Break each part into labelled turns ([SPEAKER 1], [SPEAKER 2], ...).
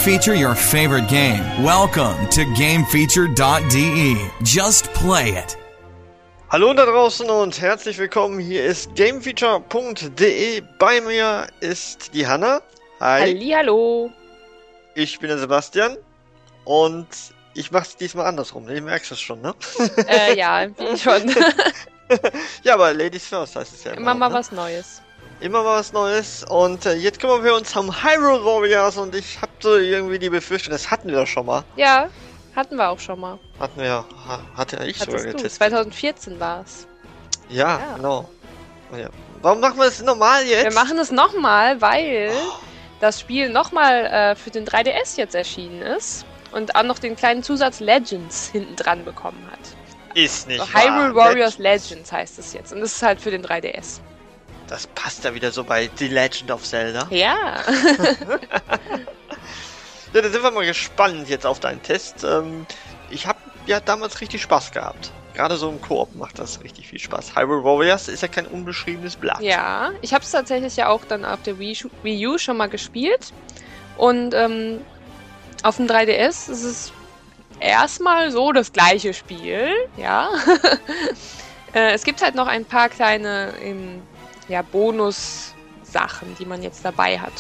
[SPEAKER 1] feature your favorite game. Welcome to GameFeature.de. Just play it.
[SPEAKER 2] Hallo da draußen und herzlich willkommen. Hier ist GameFeature.de. Bei mir ist die Hanna. Hi.
[SPEAKER 3] Hallihallo.
[SPEAKER 2] Ich bin der Sebastian und ich mach's diesmal andersrum. Du merkst es schon, ne?
[SPEAKER 3] Ja, irgendwie schon.
[SPEAKER 2] Ja, aber Ladies first heißt es ja
[SPEAKER 3] Immer mal
[SPEAKER 2] ne?
[SPEAKER 3] was Neues.
[SPEAKER 2] Immer mal was Neues und jetzt kümmern wir uns um Hyrule Warriors und ich hab so irgendwie die Befürchtung, das hatten wir doch schon mal.
[SPEAKER 3] Ja, hatten wir auch schon mal.
[SPEAKER 2] Hatte ja ich sogar getestet.
[SPEAKER 3] 2014 war es.
[SPEAKER 2] Ja, genau. Ja. Warum machen wir das nochmal jetzt?
[SPEAKER 3] Wir machen es nochmal, weil das Spiel nochmal für den 3DS jetzt erschienen ist und auch noch den kleinen Zusatz Legends hinten dran bekommen hat.
[SPEAKER 2] Ist nicht
[SPEAKER 3] So,
[SPEAKER 2] wahr.
[SPEAKER 3] Hyrule Warriors Legends heißt es jetzt und das ist halt für den 3DS.
[SPEAKER 2] Das passt ja wieder so bei The Legend of Zelda.
[SPEAKER 3] Ja.
[SPEAKER 2] Ja, da sind wir mal gespannt jetzt auf deinen Test. Ich habe ja damals richtig Spaß gehabt. Gerade so im Koop macht das richtig viel Spaß. Hyrule Warriors ist ja kein unbeschriebenes Blatt.
[SPEAKER 3] Ja, ich habe es tatsächlich ja auch dann auf der Wii U schon mal gespielt. Und auf dem 3DS ist es erstmal so das gleiche Spiel, ja. Es gibt halt noch ein paar kleine Bonus-Sachen, die man jetzt dabei hat.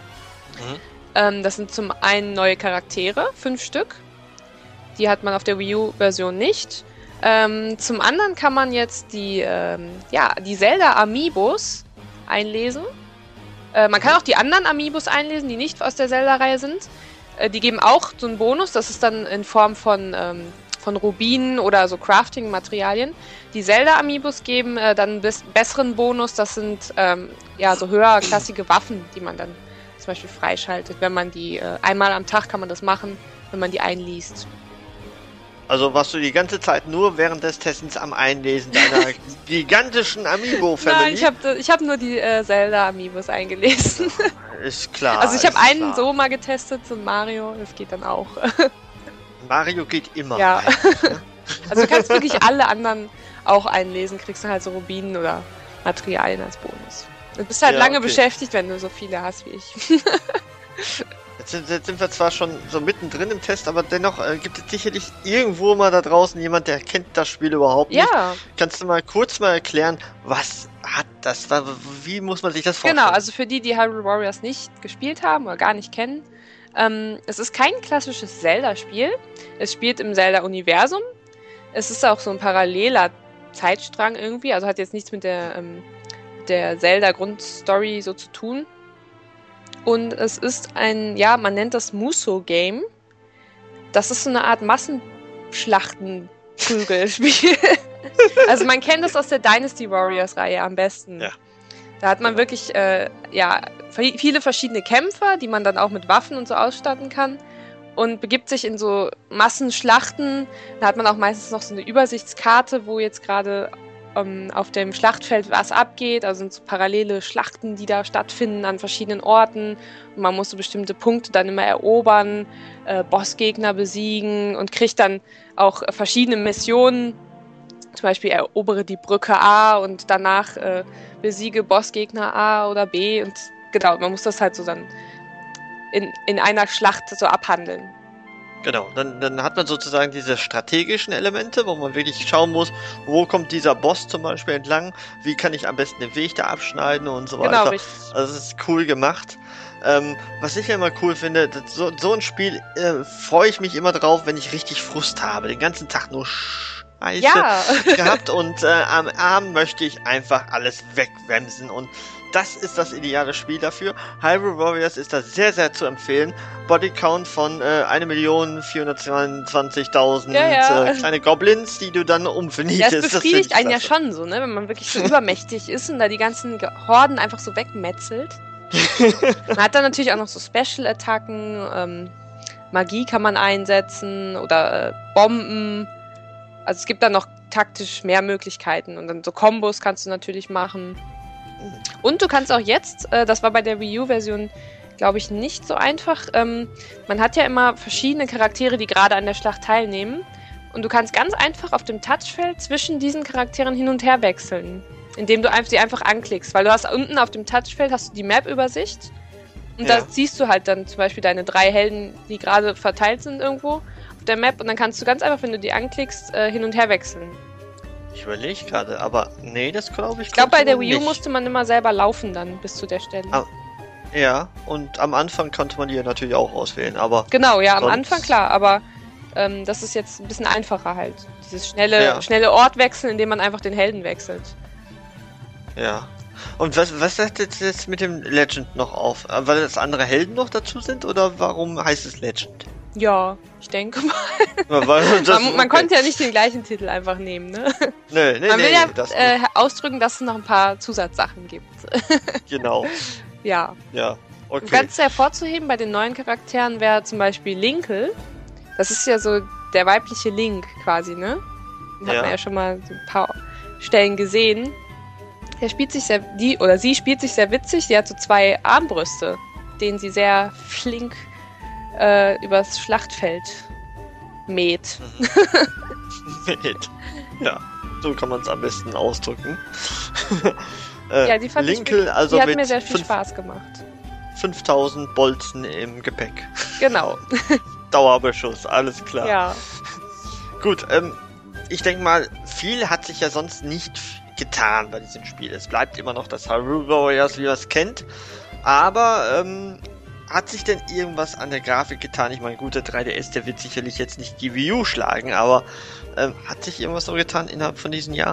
[SPEAKER 3] Das sind zum einen neue Charaktere, 5 Stück. Die hat man auf der Wii U-Version nicht. Zum anderen kann man jetzt die Zelda-Amiibos einlesen. Man kann auch die anderen Amiibos einlesen, die nicht aus der Zelda-Reihe sind. Die geben auch so einen Bonus, das ist dann in Form von Rubinen oder so Crafting-Materialien. Die Zelda-Amiibos geben dann einen besseren Bonus, das sind so höherklassige Waffen, die man dann zum Beispiel freischaltet, wenn man die einmal am Tag kann man das machen, wenn man die einliest.
[SPEAKER 2] Also warst du die ganze Zeit nur während des Testens am Einlesen deiner gigantischen Amiibo-Family?
[SPEAKER 3] Nein, ich hab nur die Zelda-Amiibos eingelesen.
[SPEAKER 2] Ist klar.
[SPEAKER 3] Also ich habe einen so mal getestet, so Mario, das geht dann auch.
[SPEAKER 2] Mario geht immer.
[SPEAKER 3] Ja.
[SPEAKER 2] Ne?
[SPEAKER 3] Also du kannst wirklich alle anderen auch einlesen, kriegst du halt so Rubinen oder Materialien als Bonus. Du bist halt lange beschäftigt, wenn du so viele hast wie ich.
[SPEAKER 2] Jetzt sind wir zwar schon so mittendrin im Test, aber dennoch gibt es sicherlich irgendwo mal da draußen jemand, der kennt das Spiel überhaupt nicht.
[SPEAKER 3] Ja.
[SPEAKER 2] Kannst du mal kurz erklären, was hat das? Wie muss man sich das vorstellen?
[SPEAKER 3] Genau, also für die Hyrule Warriors nicht gespielt haben oder gar nicht kennen, es ist kein klassisches Zelda-Spiel. Es spielt im Zelda-Universum. Es ist auch so ein paralleler Zeitstrang irgendwie, also hat jetzt nichts mit der Zelda-Grundstory so zu tun. Und es ist man nennt das Musou-Game. Das ist so eine Art Massenschlachten-Prügelspiel. Also man kennt das aus der Dynasty Warriors-Reihe am besten. Ja. Da hat man wirklich viele verschiedene Kämpfer, die man dann auch mit Waffen und so ausstatten kann. Und begibt sich in so Massenschlachten. Da hat man auch meistens noch so eine Übersichtskarte, wo jetzt gerade auf dem Schlachtfeld was abgeht. Also sind so parallele Schlachten, die da stattfinden an verschiedenen Orten. Und man muss so bestimmte Punkte dann immer erobern, Bossgegner besiegen und kriegt dann auch verschiedene Missionen. Zum Beispiel erobere die Brücke A und danach besiege Bossgegner A oder B. Und genau, man muss das halt so dann in einer Schlacht so abhandeln.
[SPEAKER 2] Genau, dann hat man sozusagen diese strategischen Elemente, wo man wirklich schauen muss, wo kommt dieser Boss zum Beispiel entlang, wie kann ich am besten den Weg da abschneiden und so weiter.
[SPEAKER 3] Genau, richtig.
[SPEAKER 2] Also das ist cool gemacht. Was ich ja immer cool finde, so ein Spiel freue ich mich immer drauf, wenn ich richtig Frust habe, den ganzen Tag nur Scheiße gehabt und am Abend möchte ich einfach alles wegbremsen und das ist das ideale Spiel dafür. Hyrule Warriors ist da sehr, sehr zu empfehlen. Bodycount von 1.422.000 kleine Goblins, die du dann umvernietest.
[SPEAKER 3] Ja, das befriedigt einen ja schon so, ne? Wenn man wirklich so übermächtig ist und da die ganzen Horden einfach so wegmetzelt. Man hat dann natürlich auch noch so Special-Attacken, Magie kann man einsetzen oder Bomben. Also es gibt dann noch taktisch mehr Möglichkeiten und dann so Kombos kannst du natürlich machen. Und du kannst auch jetzt, das war bei der Wii U-Version, glaube ich, nicht so einfach. Man hat ja immer verschiedene Charaktere, die gerade an der Schlacht teilnehmen. Und du kannst ganz einfach auf dem Touchfeld zwischen diesen Charakteren hin und her wechseln. Indem du sie einfach anklickst. Weil du hast unten auf dem Touchfeld hast du die Map-Übersicht. Und da siehst du halt dann zum Beispiel deine 3 Helden, die gerade verteilt sind irgendwo auf der Map. Und dann kannst du ganz einfach, wenn du die anklickst, hin und her wechseln.
[SPEAKER 2] Ich überlege gerade, aber nee, das glaube ich.
[SPEAKER 3] Ich glaube, bei der Wii U musste man immer selber laufen dann bis zu der Stelle.
[SPEAKER 2] Ja, und am Anfang konnte man die ja natürlich auch auswählen, aber...
[SPEAKER 3] Genau, ja, am Anfang klar, aber das ist jetzt ein bisschen einfacher halt. Dieses schnelle Ortwechseln, indem man einfach den Helden wechselt.
[SPEAKER 2] Ja. Und was sagt jetzt mit dem Legend noch auf? Weil das andere Helden noch dazu sind, oder warum heißt es Legend?
[SPEAKER 3] Ja, ich denke mal. Man konnte ja nicht den gleichen Titel einfach nehmen, ne?
[SPEAKER 2] Nee,
[SPEAKER 3] man will ja ausdrücken, dass es noch ein paar Zusatzsachen gibt.
[SPEAKER 2] Genau.
[SPEAKER 3] Ja.
[SPEAKER 2] Ja, okay.
[SPEAKER 3] Ganz hervorzuheben bei den neuen Charakteren wäre zum Beispiel Linkle. Das ist ja so der weibliche Link quasi, ne? Den hat man ja schon mal so ein paar Stellen gesehen. Sie spielt sich sehr witzig. Sie hat so 2 Armbrüste, denen sie sehr flink übers Schlachtfeld mäht.
[SPEAKER 2] Mäht. Ja, so kann man es am besten ausdrücken.
[SPEAKER 3] Ja, die fand
[SPEAKER 2] Linkle,
[SPEAKER 3] die hat mir sehr viel Spaß gemacht.
[SPEAKER 2] 5000 Bolzen im Gepäck.
[SPEAKER 3] Genau.
[SPEAKER 2] Dauerbeschuss, alles klar.
[SPEAKER 3] Ja.
[SPEAKER 2] Gut, ich denke mal, viel hat sich ja sonst nicht getan bei diesem Spiel. Es bleibt immer noch das Hyrule Warriors, wie man es kennt. Aber hat sich denn irgendwas an der Grafik getan? Ich meine, gut, der 3DS, der wird sicherlich jetzt nicht die Wii U schlagen, aber hat sich irgendwas so getan innerhalb von diesem Jahr?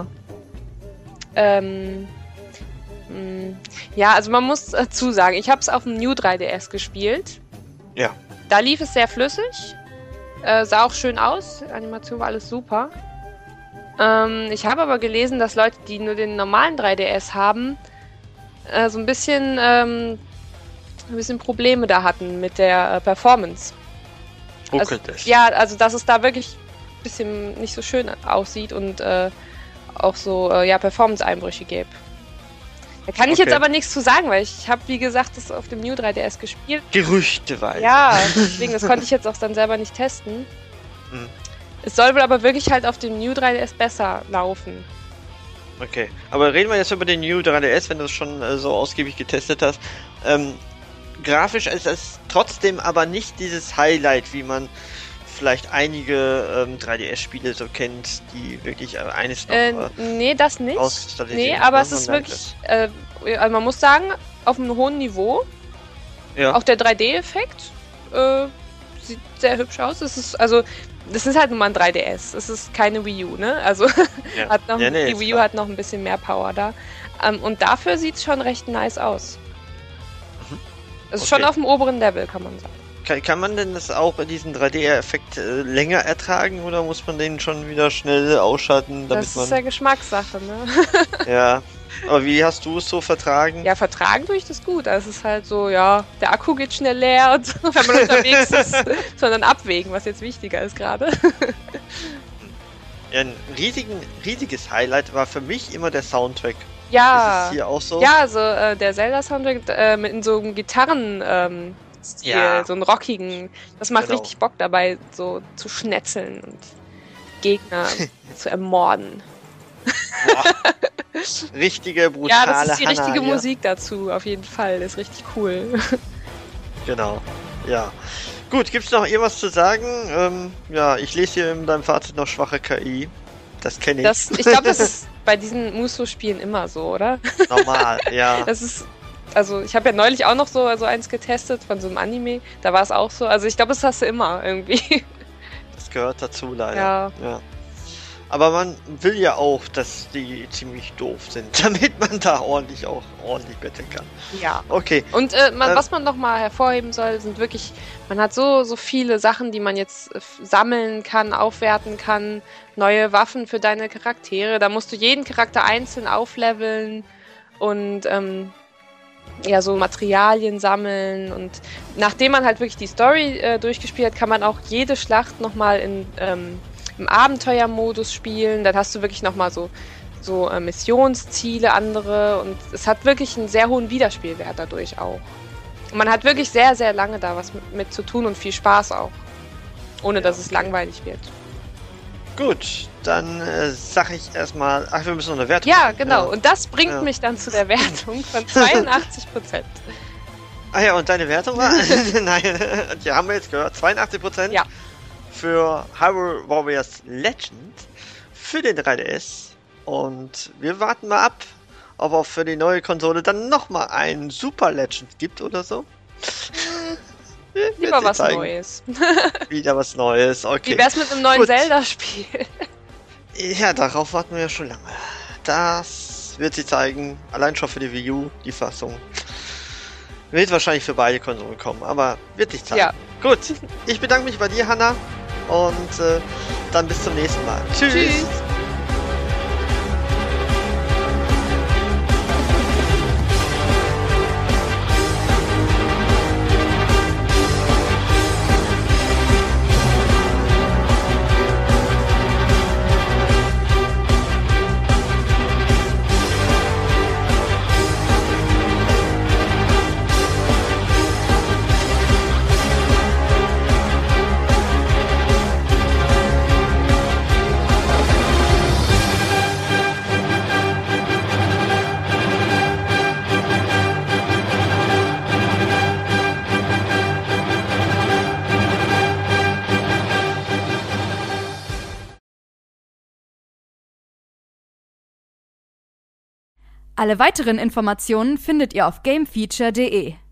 [SPEAKER 3] Ja, also man muss dazu sagen, ich habe es auf dem New 3DS gespielt.
[SPEAKER 2] Ja.
[SPEAKER 3] Da lief es sehr flüssig. Sah auch schön aus. Animation war alles super. Ich habe aber gelesen, dass Leute, die nur den normalen 3DS haben, so ein bisschen Probleme da hatten mit der Performance.
[SPEAKER 2] Ruckelt es.
[SPEAKER 3] Ja, also dass es da wirklich ein bisschen nicht so schön aussieht und auch so Performance-Einbrüche gibt. Da kann ich jetzt aber nichts zu sagen, weil ich habe, wie gesagt, das auf dem New 3DS gespielt.
[SPEAKER 2] Gerüchteweise.
[SPEAKER 3] Ja, deswegen, das konnte ich jetzt auch dann selber nicht testen. Es soll wohl aber wirklich halt auf dem New 3DS besser laufen.
[SPEAKER 2] Okay, aber reden wir jetzt über den New 3DS, wenn du es schon so ausgiebig getestet hast. Grafisch ist es trotzdem aber nicht dieses Highlight, wie man vielleicht einige 3DS-Spiele so kennt, die wirklich eines noch
[SPEAKER 3] nee, das nicht. Nee, aber es ist wirklich, also man muss sagen, auf einem hohen Niveau. Ja. Auch der 3D-Effekt sieht sehr hübsch aus. Das ist halt nun mal ein 3DS. Es ist keine Wii U, ne? Also die Wii U hat noch ein bisschen mehr Power da. Und dafür sieht es schon recht nice aus. Es ist schon auf dem oberen Level, kann man sagen.
[SPEAKER 2] Kann man denn das auch in diesen 3D-Effekt länger ertragen oder muss man den schon wieder schnell ausschalten?
[SPEAKER 3] Das ist ja Geschmackssache, ne?
[SPEAKER 2] Ja, aber wie hast du es so vertragen?
[SPEAKER 3] Ja, vertragen tue ich das gut. Es ist halt so, ja, der Akku geht schnell leer und wenn man unterwegs ist, sondern abwägen, was jetzt wichtiger ist gerade.
[SPEAKER 2] Ja, ein riesiges Highlight war für mich immer der Soundtrack.
[SPEAKER 3] Ja.
[SPEAKER 2] Ist es hier auch so?
[SPEAKER 3] Ja, also der Zelda-Soundtrack in so einem Gitarren Stil, so einen rockigen. Das macht richtig Bock dabei, so zu schnetzeln und Gegner zu ermorden.
[SPEAKER 2] Richtige, brutale
[SPEAKER 3] Ja, das ist die richtige Musik dazu, auf jeden Fall. Das ist richtig cool.
[SPEAKER 2] Genau, ja. Gut, gibt's noch irgendwas zu sagen? Ich lese hier in deinem Fazit noch schwache KI. Das kenne ich.
[SPEAKER 3] Ich glaube, das ist bei diesen Muso-Spielen immer so, oder?
[SPEAKER 2] Normal, ja.
[SPEAKER 3] Das ist... Also ich habe ja neulich auch noch so eins getestet von so einem Anime, da war es auch so. Also ich glaube, das hast du immer irgendwie.
[SPEAKER 2] Das gehört dazu leider.
[SPEAKER 3] Ja.
[SPEAKER 2] Aber man will ja auch, dass die ziemlich doof sind, damit man da ordentlich betteln kann.
[SPEAKER 3] Ja.
[SPEAKER 2] Okay.
[SPEAKER 3] Und was man nochmal hervorheben soll, sind wirklich, man hat so viele Sachen, die man jetzt sammeln kann, aufwerten kann, neue Waffen für deine Charaktere. Da musst du jeden Charakter einzeln aufleveln und so Materialien sammeln und nachdem man halt wirklich die Story durchgespielt hat, kann man auch jede Schlacht nochmal im Abenteuermodus spielen. Dann hast du wirklich nochmal so Missionsziele, andere und es hat wirklich einen sehr hohen Wiederspielwert dadurch auch. Und man hat wirklich sehr, sehr lange da was mit zu tun und viel Spaß auch, ohne dass es langweilig wird.
[SPEAKER 2] Gut, dann sage ich erstmal, wir müssen noch eine Wertung.
[SPEAKER 3] Ja, genau. Und das bringt mich dann zu der Wertung von 82%.
[SPEAKER 2] Ah ja, und deine Wertung war? Nein, die haben wir jetzt gehört. 82% für Hyrule Warriors Legend für den 3DS. Und wir warten mal ab, ob auch für die neue Konsole dann nochmal ein Super Legend gibt oder so.
[SPEAKER 3] Lieber was Neues.
[SPEAKER 2] Wieder was Neues, okay.
[SPEAKER 3] Wie wär's mit einem neuen Zelda-Spiel?
[SPEAKER 2] Ja, darauf warten wir ja schon lange. Das wird sich zeigen. Allein schon für die Wii U, die Fassung. Wird wahrscheinlich für beide Konsolen kommen, aber wird sich zeigen. Ja. Gut, ich bedanke mich bei dir, Hanna. Und dann bis zum nächsten Mal. Tschüss.
[SPEAKER 4] Alle weiteren Informationen findet ihr auf gamefeature.de.